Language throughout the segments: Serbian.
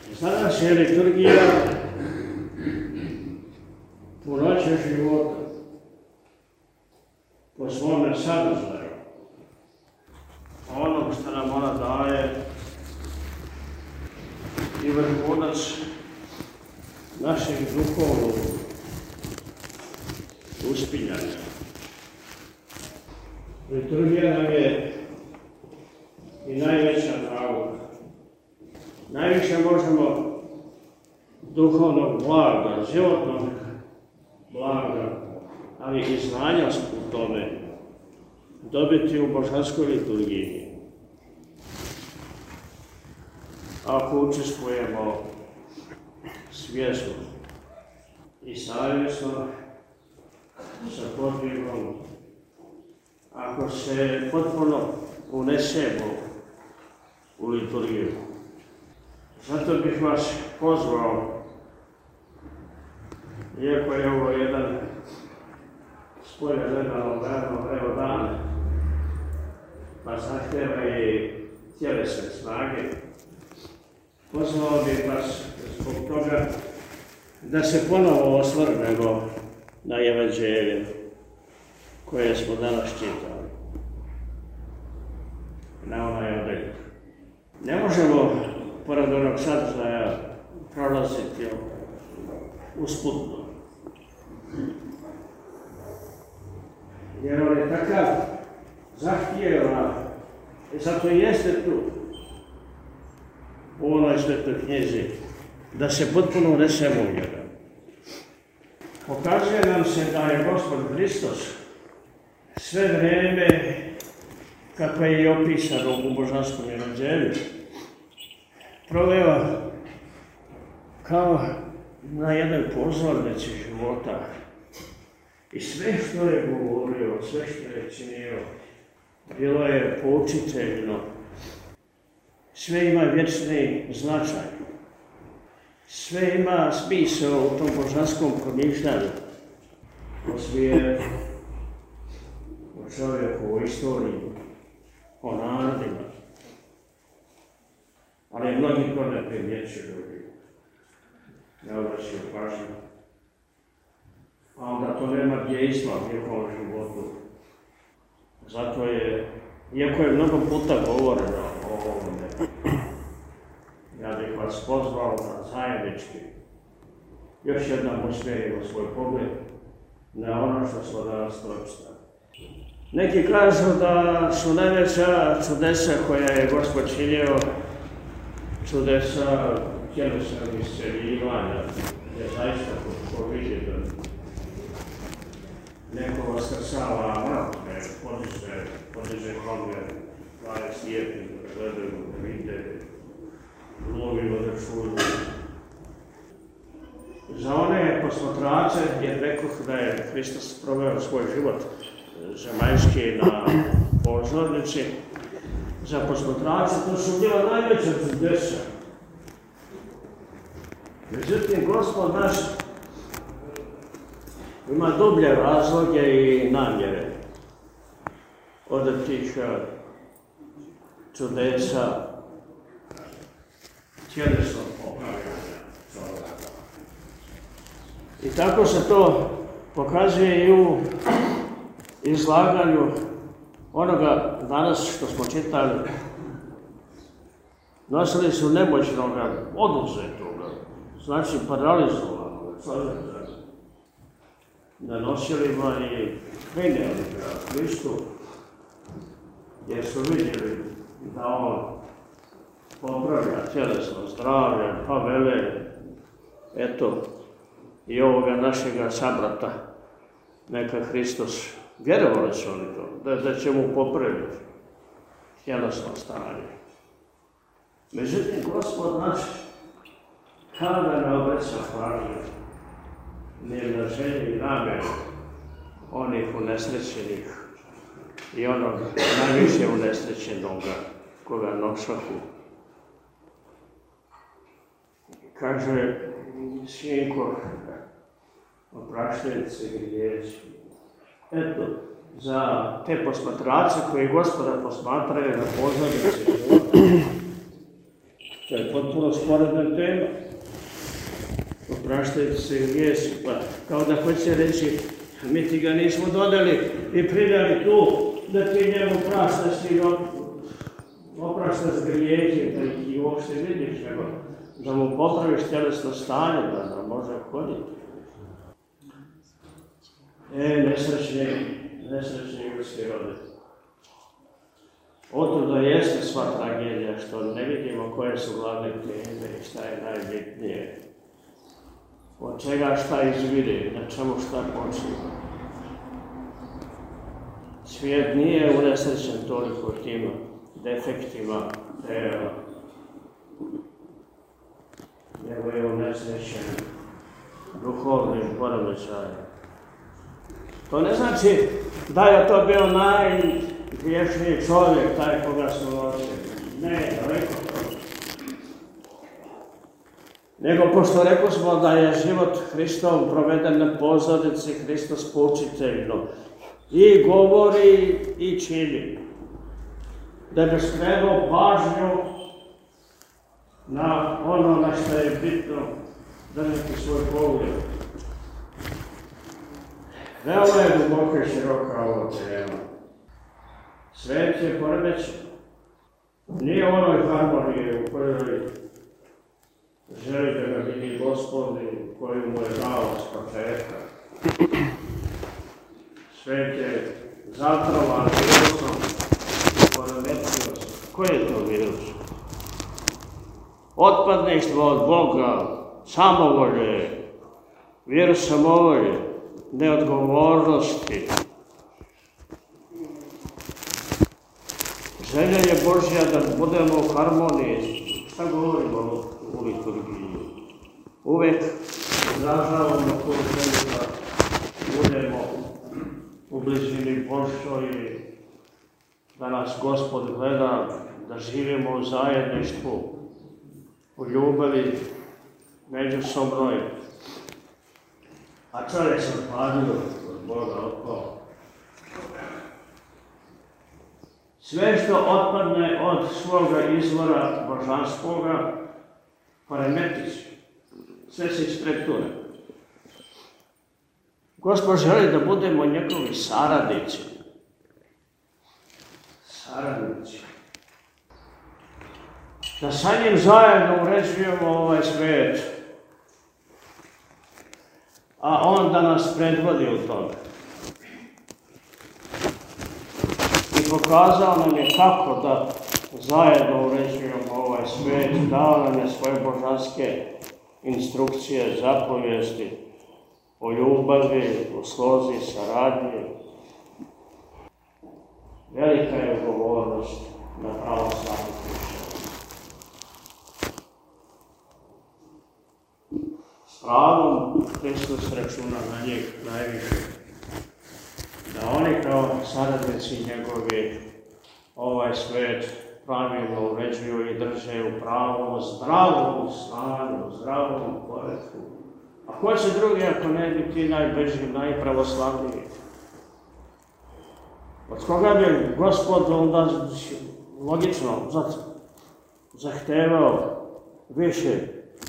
Za nas je liturgija punoća života po svome sadržaju, onog što nam ona daje i vrhunac našeg duhovnog uspinjanja. Liturgija nam je i najveća nauka. Najviše možemo duhovnog blaga, životnog blaga, ali i znanja u tome dobiti u božanskoj liturgiji. Ako učestvujemo svjesno i savjesno sa podvigom, ako se potpuno unesemo u liturgiju. Zato bih vas pozvao, iako je ovo jedan spolje gledano vrlo dan, pa zahtjeva i tjelesne snage, pozvao bih vas zbog toga da se ponovo osvrnemo na evanđelje koje smo danas čitali, na onaj odjeljak. Ne možemo pored onog sadržaja prolaziti usputno, jer on je takav zahtjeva, i zato i jeste tu u onoj svetoj knjizi, da se potpuno unesemo u njega. Pokazuje nam se da je Gospod Hristos sve vrijeme, kako je i opisano u božanskom evanđelju, proveo kao na jednoj pozornici života. I sve što je govorio, sve što je činio, bilo je poučiteljno. Sve ima vječni značaj. Sve ima smisao u tom božanskom promišljanju. O svijetu, o čovjeku, o istoriji, o narodima. Ali mnogi to ne primjećuju, ne obraćaju pažnju. A onda to nema djejstva u njihovom životu. Zato je, iako je mnogo puta govoreno o ovome, ja bih vas pozvao da zajednički još jednom usmjerimo svoj pogled na ono što smo danas pročitali. Neki kažu da su najveća čudesa koja je Gospod činio čudesa tjelesnog isceljivanja, je zaista ko vidite. Neko vaskrsava mrtve, podiže noge, daje slijepi, da gledaju, da vide, gluvi, da čuju. Za one posmatrače, jer rekoh da je Hristos proveo svoj život zemaljski na pozornici, za posmatrače to su bila najveća čudesa. Međutim, Gospod naš ima dublje razloge i namjere od tih čudesa tjelesnog popravljanja čovjeka. I tako se to pokazuje i u izlaganju onoga danas što smo čitali. Nosili su nemoćnoga, oduzetoga, znači paralizovanog čovjeka na nosilima i krenjali ga Hristu, jer su vidjeli da on popravlja tjelesno zdravlje, pa vele, eto, i ovoga našega sabrata, neka Hristos, vjerovali su oni to, da će mu popraviti tjelesno stanje. Međutim, Gospod naš, kada ne obeća pažnju, ne na želji i namjeru onih unesrećenih i onog najviše unesrećenoga koga nošahu. Kaže, sinko, opraštaju se grijesi. Eto, za te posmatrače koji Gospoda posmatraju na pozornici života, To je potpuno sporedna tema. Opraštajte se grijesi, pa kao da hoće reći, mi ti ga nismo dodali i pridali tu, da ti njemu praštaš i opraštaš grijehe, da ih i uopšte vidiš, nego da mu popraviš tjelesno stanje, da može hoditi. Nesrećni ljudski rod. Otuda jeste sva tragedija, što ne vidimo koje su glavne teme i šta je najbitnije. Od čega šta izvire, na čemu šta počiva. Svijet nije unesrećen toliko tim defektima tela, nego je unesrećen duhovnim poremećajem. To ne znači da je to bio najgriješniji čovjek, taj koga smo nosili. Ne, daleko to. Nego, pošto rekli smo da je život Hristov proveden na pozornici, Hristos poučiteljno i govori i čini. Da bi skrenuo pažnju na ono na što je bitno držati svoj pogled. Veoma je duboka i široka ova tema. Svet je poremećen. Nije u onoj harmoniji u kojoj želi da ga vidi Gospodin koju mu je dao s početka. Svet je zatrovan virusom i poremetio se. Koji je to virus? Otpadništvo od Boga, samovolje, virus samovolje, neodgovornosti. Želja je Božja da budemo u harmoniji. Šta govorimo u liturgiji? Uvijek izražavamo tu želju da budemo u blizini Božjoj, da nas Gospod gleda, da živimo u zajedništvu, u ljubavi međusobnoj. A čovjek se odpadio od Boga, otpao. Sve što otpadne od svoga izvora božanskoga, poremeti se. Sve se ispreture. Gospod želi da budemo njegovi saradnici. Saradnici. Da sa njim zajedno uređujemo ovaj svijet. A on da nas predvodi u tome. I pokazao nam je kako da zajedno uređujemo ovaj svijet, dao nam je svoje božanske instrukcije, zapovijesti o ljubavi, o slozi, saradnji. Velika je odgovornost na pravoslavnu hrišćaninu. S pravom Hristos računa na njih najviše. Da oni kao saradnici njegovi ovaj svijet pravilno uređuju i drže u pravom, zdravom stanju, zdravom poretku. A ko će drugi ako ne bi ti najbliži, najpravoslavniji? Od koga bi Gospod onda logično zahtevao više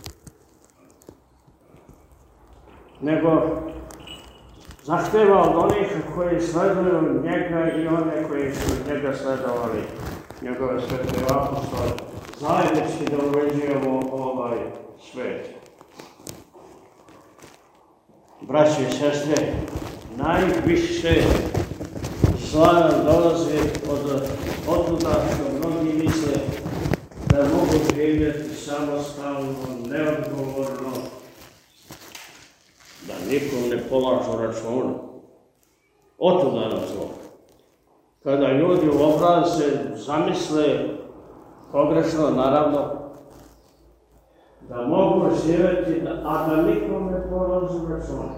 nego zahteva od onih koji sleduju njega i one koji su njega sledovali, njegove svete apostole, zajednički da uređujemo ovaj svet. Braći i sestre, najviše zla dolazi otuda što mnogi misle da mogu živjeti samostalno, neodgovorno, da nikom ne polažu računa. Otuda nam zlo. Kada ljudi u obraz se zamisle, pogrešno naravno, da mogu živjeti, a da nikom ne polažu računa.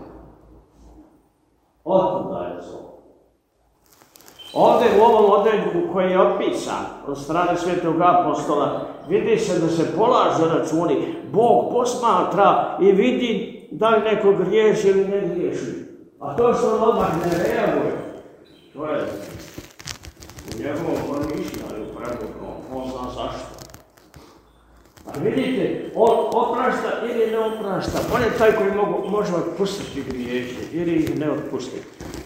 Otuda je zlo. Ovdje u ovom odjeljku koji je opisan od strane svetog apostola, vidi se da se polažu računi. Bog posmatra i vidi da li neko griješi ili ne griješi. A to što on odmah ne reaguje, to je u njegovom promišljanju prebudno, on zna zašto. A vidite, on oprašta ili ne oprašta. On je taj koji može otpustiti grijehe ili ih ne otpustiti.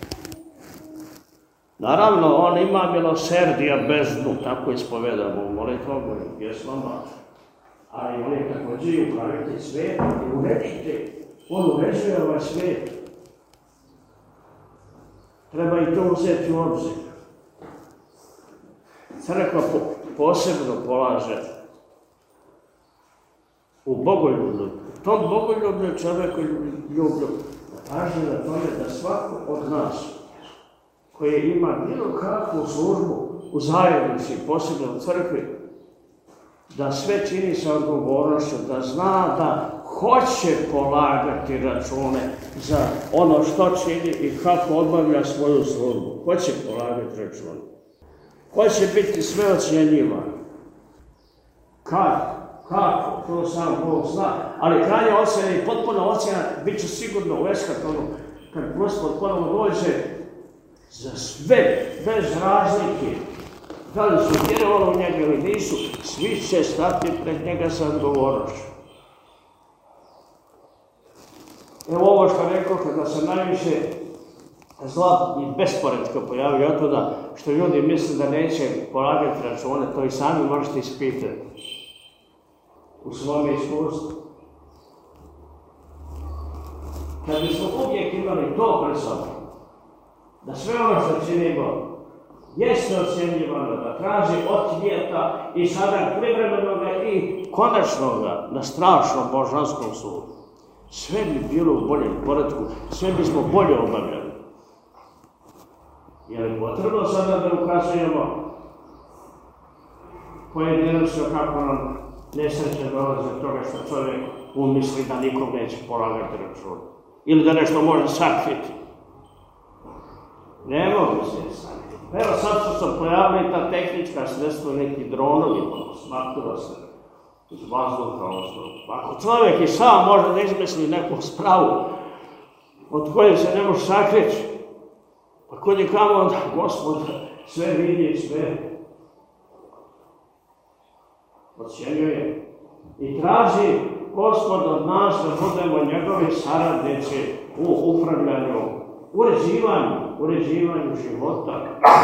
Naravno, on ima milosrdija bez dnu, tako ispovedamo u molitvama i pjesmama. Ali on je također upravitelj svijeta i uredite. On uređuje ovaj svijet. Treba i to uzeti u obzir. Crkva posebno polaže u bogoljublju. U tom bogoljublju čovjeku ljublju pažnje na tome da svako od nas koji ima bilo kakvu službu u zajednici, posebno u crkvi, da sve čini sa odgovornošću, da zna da hoće polagati račune za ono što čini i kako obavlja svoju službu. Hoće polagati račune. Hoće biti sve ocjenjivan. Kako? To sam Bog zna. Ali krajnja ocjena i potpuna ocjena bit će sigurno u eskatonu, kad Gospod ponovno dođe za sve, bez razlike. Da li su vjerovali u njega ili nisu, svi će stati pred njega sa odgovornošću. Evo ovo što rekao, kada se najviše zla i besporedka pojavi od toga što ljudi misle da neće polagati račune, to i sami možete ispitati u svome iskustvu. Kad bismo uvijek imali to pred sobom, da sve ono što činimo jeste ocjenjivano, da traži odvjeta i sada privremenoga i konačnoga na strašnom božanskom sudu, sve bi bilo u boljem poretku, sve bismo bolje obavljali. Je li potrebno sada da ukazujemo pojedinačno kako nam nesreće dolaze od toga što čovjek umisli da nikom neće polagati račun ili da nešto može sakriti? Ne mogu se sakriti. Evo sad su se pojavili ta tehnička sredstva, neki dronovi, smatrava se iz vazduha. Ako čovjek i sam može da izmisli neku spravu od koje se ne može sakriti, pa kod je kamo onda Gospod sve vidi, sve ocjenjuje i traži Gospod od nas da budemo njegovi saradnici u upravljanju, uređivanju života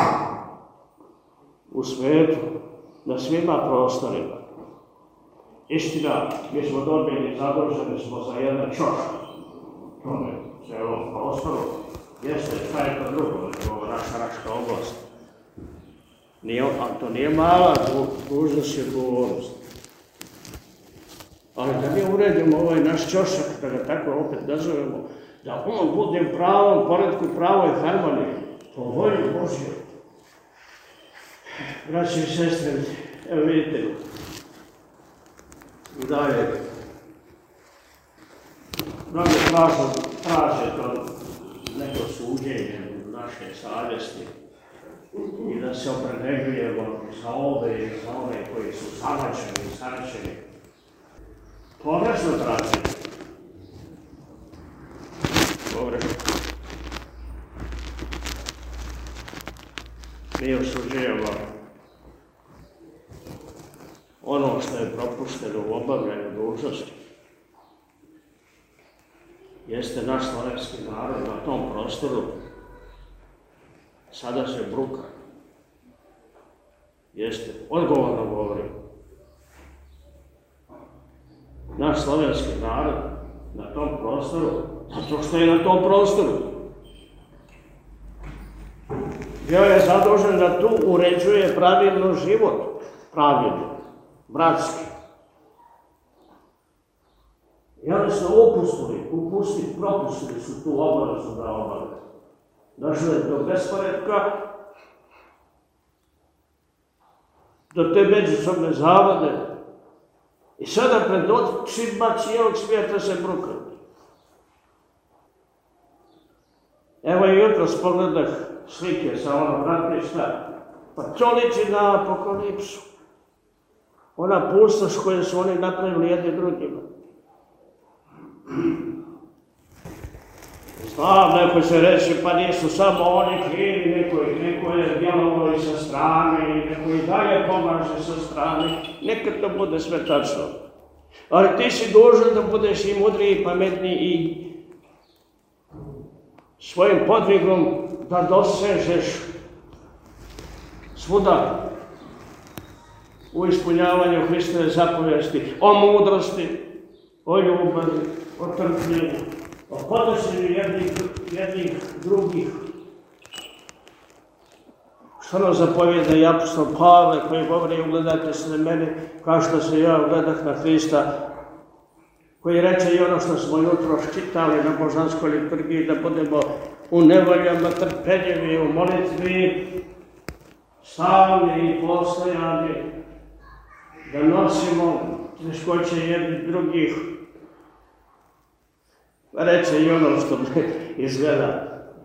u svijetu, na svima prostorima. Istina, mi smo dobili, zaduženi smo za jedan čošak tome cijelom prostoru. Jeste, šta je to drugo, nego naša Raška oblast. To nije mala dužnost i odgovornost. Ali da mi uredimo ovaj naš čošak, da ga tako opet nazovemo, da on bude u pravom poretku, pravoj harmoniji, po volji Božjoj. Braći i sestre, evo vidite, i dalje, mnogi traže to neko suđenje u naše savjesti i da se opredeljujemo za ove i za one koji su zamačeni i saračeni. Pogrešno traže. Pogrešno. Mi osuđujemo ono što je propušteno u obavljanju dužnosti. Jeste naš slovenski narod na tom prostoru, sada se bruka. Jeste, odgovorno govorim. Naš slovenski narod na tom prostoru, zato što je na tom prostoru. Bio je zadužen da tu uređuje pravilno život, pravilno, bratski. I oni su propustili su tu obavezu da obave. Došlo je do besporedka, do te međusobne zavade. I sada pred očima cijelog svijeta se brukaju. Evo i jutros pogledah slike sa onog ratništva, pa to liči na apokalipsu. Ona pustoš koju su oni napravili jedni drugima. Znam, neko će reći, pa nisu samo oni krivi, neko je djelovao i sa strane, i neko i dalje pomaže sa strane. Nekad to bude sve tačno. Ali ti si dužan da budeš i mudriji, i pametniji i svojim podvigom da dosežeš svuda u ispunjavanju Hristove zapovesti, o mudrosti, o ljubavi, o trpljenju, o podnošenju jednih drugih. Što nam zapovjeda i apostol Pavle koji govori ugledajte se na mene kao što se ja ugledah na Hrista, koji reče i ono što smo jutros čitali na božanskoj liturgiji, da budemo u nevoljama trpeljivi, u molitvi, stalni i postojani, da nosimo teškoće jednih drugih. Reče i ono što izgleda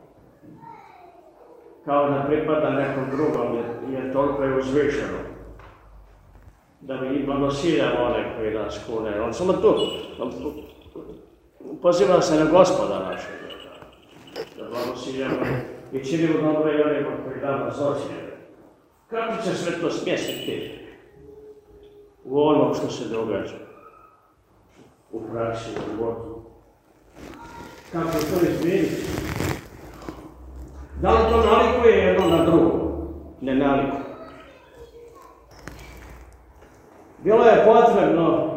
kao da pripada nekom drugom, jer toliko je uzvišeno. Da mi blagosiljamo one koji nas kune. On samo tu. Pozivam se na Gospoda našeg. Da blagosiljamo i činimo dobro i onima koji danas osjede. Kako će sve to smjestiti u onom što se događa? U praksi, u životu. Kako to izmijeniti? Da li to nalikuje jedno na drugo? Ne nalikuje. Bilo je potrebno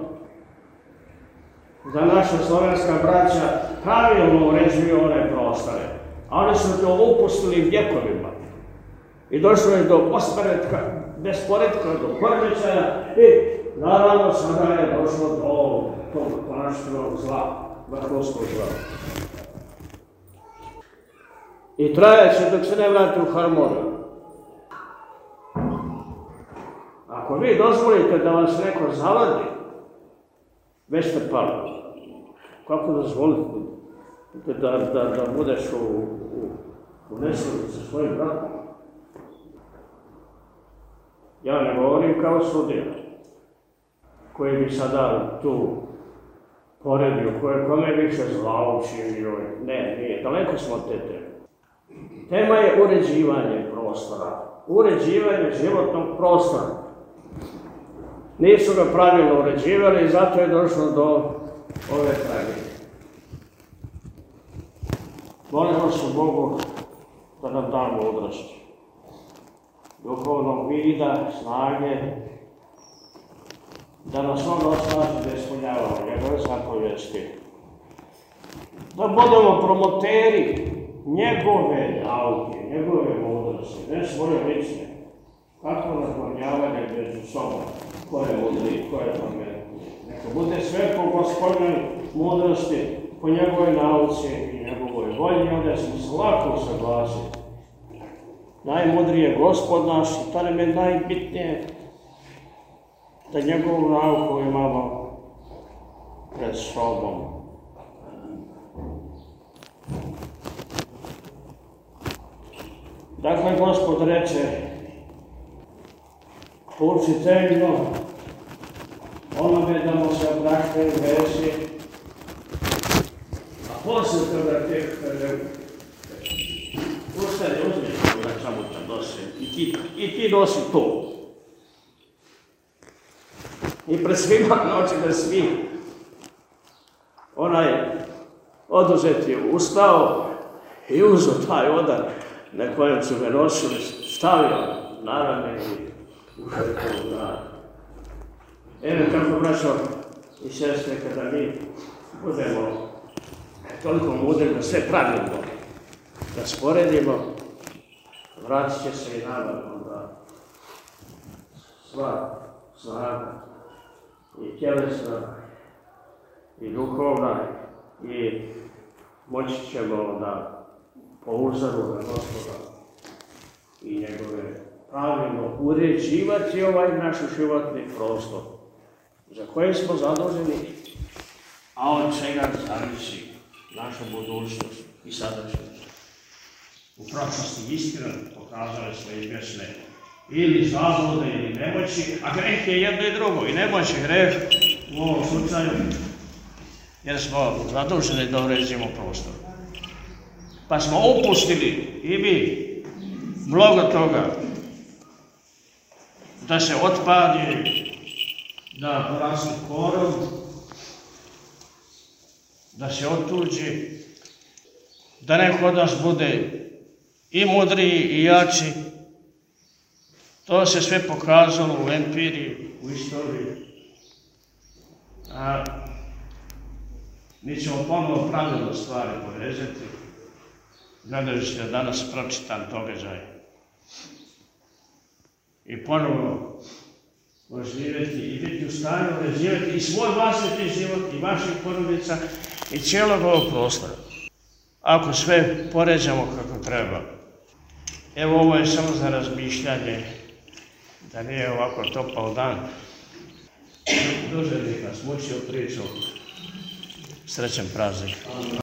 da naša slovenska braća pravilno uređuju one prostore, a oni su to upustili vjekovima. I došlo je do besporedka, do poremećaja i naravno sada je došlo do tog konačnog zla, vrhunskog zla. I trajaće dok se ne vrati u harmoniju. Ako vi dozvolite da vas neko zavadi, već ste pali. Kako dozvolite da budeš u nesreći sa svojim bratom? Ja ne govorim kao sudija, koji bi sada tu poredio, kome više zla učinio. Ne, nije, daleko smo od te teme. Tema je uređivanje prostora, uređivanje životnog prostora. Nisu ga pravilno uređivali i zato je došlo do ove tragedije. Molimo se Bogu da nam da mudrost, duhovnog vida, snage, da nas on osnaži da ispunjavamo njegove zapovesti. Da budemo promoteri njegove nauke, njegove mudrosti, ne svoje lične. Kako naklonjavanje među sobom, ko je mudri, ko je pametni. Neka bude sve po Gospodnjoj mudrosti, po njegovoj nauci i njegovoj volji, onda smo se lako saglasiti. Najmudriji je Gospod naš i to nam je najbitnije da njegovu nauku imamo pred sobom. Dakle, Gospod reče, poučiteljno, onome da mu se obraštaju gresi, a poslije toga tek kaže, ustane, uzmeš mu da čamuta nosi i ti nosi to. I pred svima noći da svi, onaj oduzet je ustao i uzeo taj odar na kojem su me nosili, stavio na rame i ušao na. Evo kako, braćo i sestre, kada mi budemo toliko mudri da sve pravilno da sporedimo, vratit će se i nama onda sva snaga i tjelesna i duhovna i moći ćemo da po uzoru na Gospoda i njegove pravilno uređivati ovaj naš životni prostor za koje smo zaduženi, a od čega zavisi naša budućnost i sadašnjost. U prošlosti istina pokazale sve izvjesne ili zablude ili nemoći, a greh je jedno i drugo i nemoć je greh u ovom slučaju jer smo zaduženi da uređimo prostor. Pa smo upustili i mi mnogo toga da se otpadi, da poraste korov, da se otuđi, da neko od nas bude i mudriji i jači. To se sve pokazalo u empiriji, u istoriji. A mi ćemo ponovo pravilno stvari povezati, gledajući da danas pročitan događaj. I ponovo oživjeti i biti u stanju oživjeti i svoj vlastiti život i vaših porodica i cijelog ovog prostora. Ako sve poređamo kako treba. Evo, ovo je samo za razmišljanje, da nije ovako topao dan. Duže bih vas mučio priču. Srećan praznik.